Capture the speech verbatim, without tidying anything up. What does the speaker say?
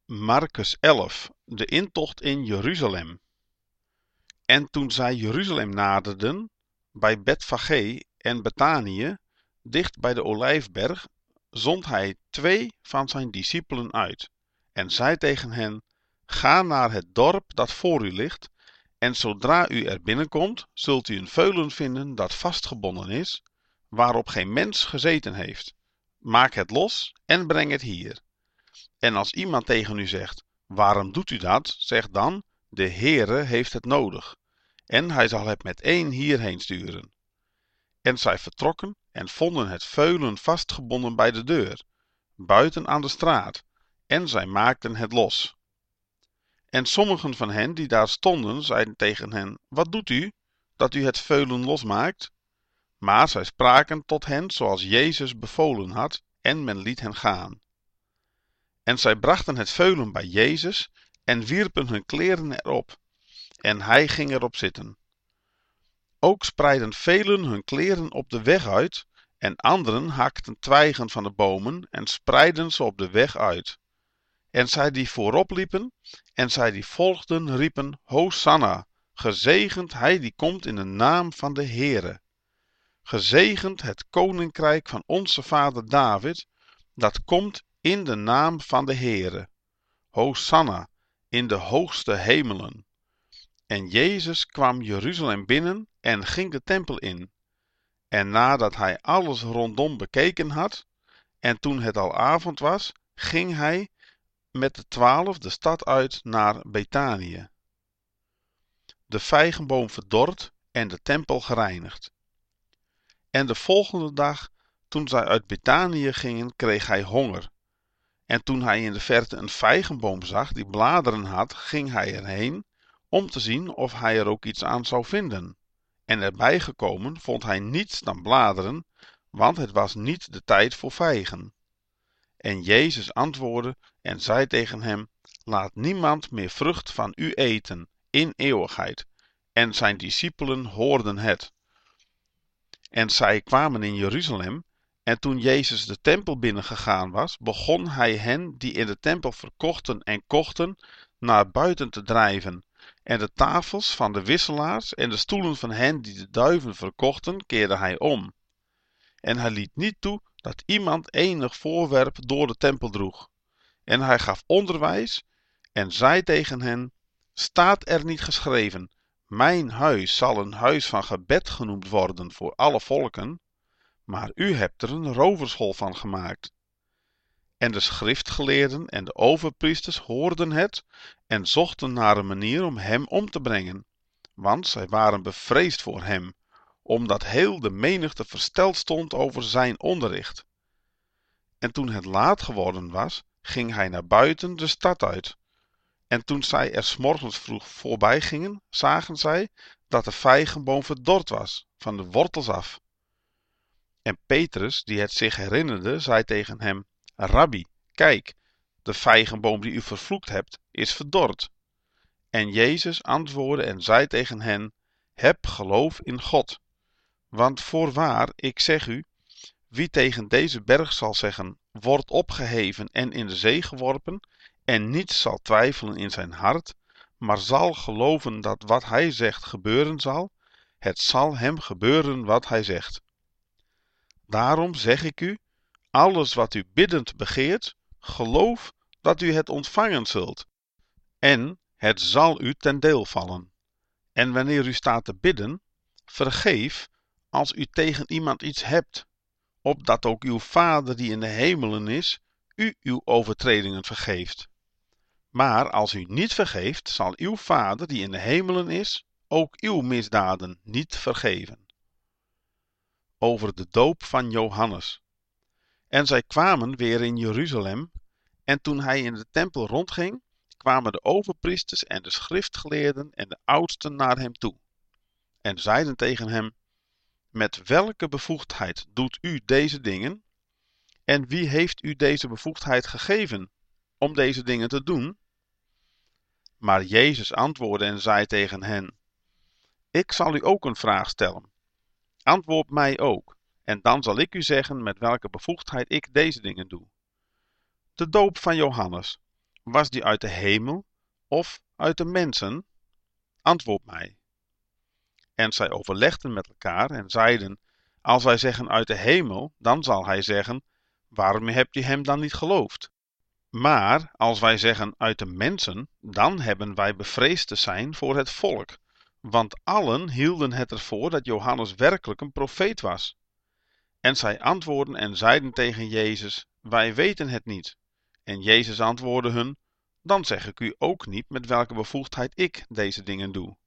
Marcus elf, de intocht in Jeruzalem. En toen zij Jeruzalem naderden, bij Betfage en Betanië, dicht bij de Olijfberg, zond hij twee van zijn discipelen uit, en zei tegen hen: Ga naar het dorp dat voor u ligt, en zodra u er binnenkomt, zult u een veulen vinden dat vastgebonden is, waarop geen mens gezeten heeft. Maak het los en breng het hier. En als iemand tegen u zegt: Waarom doet u dat? Zeg dan: De Heere heeft het nodig, en hij zal het met één hierheen sturen. En zij vertrokken en vonden het veulen vastgebonden bij de deur, buiten aan de straat, en zij maakten het los. En sommigen van hen die daar stonden, zeiden tegen hen: Wat doet u, dat u het veulen losmaakt? Maar zij spraken tot hen zoals Jezus bevolen had, en men liet hen gaan. En zij brachten het veulen bij Jezus en wierpen hun kleren erop, en hij ging erop zitten. Ook spreidden velen hun kleren op de weg uit, en anderen hakten twijgen van de bomen en spreidden ze op de weg uit. En zij die voorop liepen en zij die volgden riepen: Hosanna, gezegend hij die komt in de naam van de Heere. Gezegend het koninkrijk van onze vader David, dat komt in de naam van de Heere. Hosanna in de hoogste hemelen. En Jezus kwam Jeruzalem binnen en ging de tempel in. En nadat hij alles rondom bekeken had, en toen het al avond was, ging hij met de twaalf de stad uit naar Betanië. De vijgenboom verdord en de tempel gereinigd. En de volgende dag, toen zij uit Betanië gingen, kreeg hij honger. En toen hij in de verte een vijgenboom zag die bladeren had, ging hij erheen om te zien of hij er ook iets aan zou vinden. En erbij gekomen vond hij niets dan bladeren, want het was niet de tijd voor vijgen. En Jezus antwoordde en zei tegen hem: Laat niemand meer vrucht van u eten in eeuwigheid. En zijn discipelen hoorden het. En zij kwamen in Jeruzalem, en toen Jezus de tempel binnengegaan was, begon hij hen die in de tempel verkochten en kochten, naar buiten te drijven. En de tafels van de wisselaars en de stoelen van hen die de duiven verkochten, keerde hij om. En hij liet niet toe dat iemand enig voorwerp door de tempel droeg. En hij gaf onderwijs en zei tegen hen: Staat er niet geschreven: Mijn huis zal een huis van gebed genoemd worden voor alle volken? Maar u hebt er een rovershol van gemaakt. En de schriftgeleerden en de overpriesters hoorden het en zochten naar een manier om hem om te brengen, want zij waren bevreesd voor hem, omdat heel de menigte versteld stond over zijn onderricht. En toen het laat geworden was, ging hij naar buiten de stad uit. En toen zij er 's morgens vroeg voorbij gingen, zagen zij dat de vijgenboom verdord was, van de wortels af. En Petrus, die het zich herinnerde, zei tegen hem: Rabbi, kijk, de vijgenboom die u vervloekt hebt, is verdord. En Jezus antwoordde en zei tegen hen: Heb geloof in God. Want voorwaar, ik zeg u, wie tegen deze berg zal zeggen: Word opgeheven en in de zee geworpen, en niet zal twijfelen in zijn hart, maar zal geloven dat wat hij zegt gebeuren zal, het zal hem gebeuren wat hij zegt. Daarom zeg ik u, alles wat u biddend begeert, geloof dat u het ontvangen zult, en het zal u ten deel vallen. En wanneer u staat te bidden, vergeef als u tegen iemand iets hebt, opdat ook uw Vader die in de hemelen is, u uw overtredingen vergeeft. Maar als u niet vergeeft, zal uw Vader die in de hemelen is, ook uw misdaden niet vergeven. Over de doop van Johannes. En zij kwamen weer in Jeruzalem, en toen hij in de tempel rondging, kwamen de overpriesters en de schriftgeleerden en de oudsten naar hem toe, en zeiden tegen hem: Met welke bevoegdheid doet u deze dingen? En wie heeft u deze bevoegdheid gegeven om deze dingen te doen? Maar Jezus antwoordde en zei tegen hen: Ik zal u ook een vraag stellen. Antwoord mij ook, en dan zal ik u zeggen met welke bevoegdheid ik deze dingen doe. De doop van Johannes, Was die uit de hemel of uit de mensen? Antwoord mij. En zij overlegden met elkaar en zeiden: Als wij zeggen uit de hemel, dan zal hij zeggen: Waarom hebt u hem dan niet geloofd? Maar als wij zeggen uit de mensen, dan hebben wij bevreesd te zijn voor het volk, want allen hielden het ervoor dat Johannes werkelijk een profeet was. En zij antwoordden en zeiden tegen Jezus: Wij weten het niet. En Jezus antwoordde hun: Dan zeg ik u ook niet met welke bevoegdheid ik deze dingen doe.